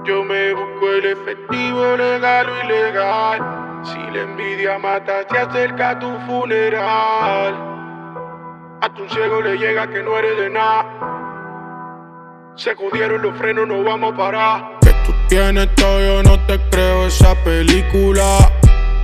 Yo me busco el efectivo legal o ilegal. Si la envidia mata, se acerca a tu funeral. A tu ciego le llega que no eres de nada. Se jodieron los frenos, no vamos a parar. Que tú tienes todo, yo no te creo esa película.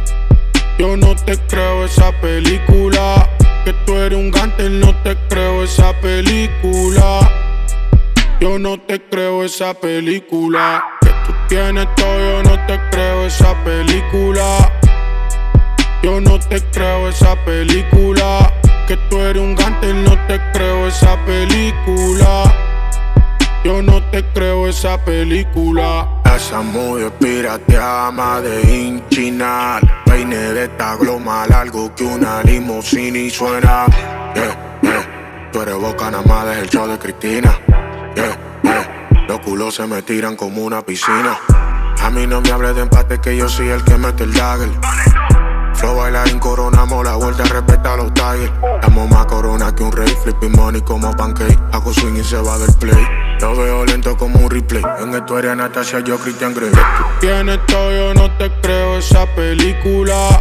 Yo no te creo esa película. Que tú eres un gánster, no te creo esa película. Yo no te creo esa película. Que tú tienes todo, yo no te creo esa película. Yo no te creo esa película. Que tú eres un gánster, no te creo esa película. Yo no te creo esa película. Esa mujer pirateada, más de inchinal. Peine de esta gloma largo que una limusina y suena. Tú eres boca nada más, es el show de Cristina. Los culos se me tiran como una piscina. A mí no me hables de empate, que yo soy el que mete el dagger. Flow bailarín, coronamos la vuelta, respeta a los tigers. Damos más corona que un rey, flipping money como pancake. Hago swing y se va del play. Lo veo lento como un replay. En esto eres Natasha, yo Christian Grey. Tú tienes todo, yo no te creo esa película.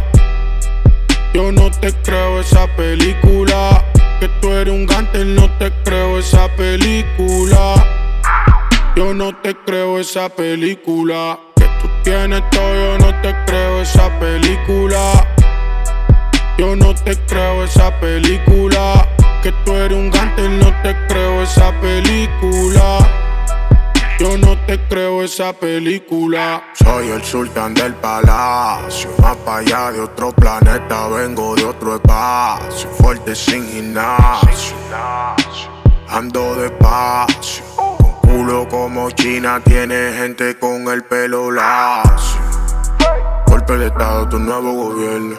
Yo no te creo esa película. Que tú eres un gánster, no te creo esa película. Yo no te creo esa película. Que tú tienes todo, yo no te creo esa película. Yo no te creo esa película. Que tú eres un gánster, no te creo esa película. Yo no te creo esa película. Soy el sultán del palacio, más para allá de otro planeta, vengo de otro espacio. Fuerte sin gimnasio, ando despacio. Con culo como China, tiene gente con el pelo lacio. Golpe de estado, tu nuevo gobierno.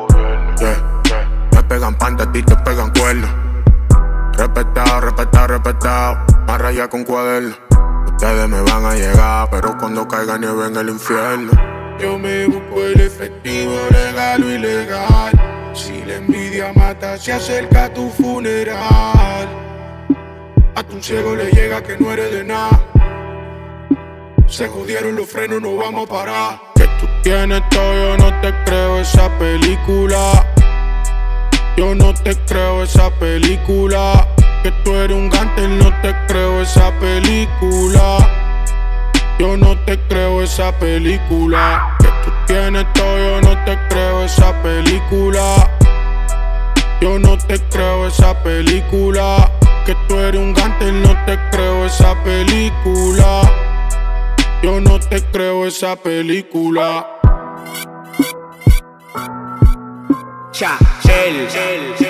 Me pegan panta, a ti te pegan cuernos. Respetado, respetado, respetado. Más raya con cuaderno. Ustedes me van a llegar, pero cuando caiga nieve en el infierno. Yo me busco el efectivo legal o ilegal. Si la envidia mata, se acerca a tu funeral. A tu ciego le llega que no eres de nada. Se jodieron los frenos, no vamos a parar. Que tú tienes todo, yo no te creo esa película. Yo no te creo esa película. Que tú eres un gánster, no te creo esa película. Yo no te creo esa película. Que tú tienes todo, yo no te creo esa película. Yo no te creo esa película. Que tú eres un gánster, no te creo esa película. Yo no te creo esa película. Cha, el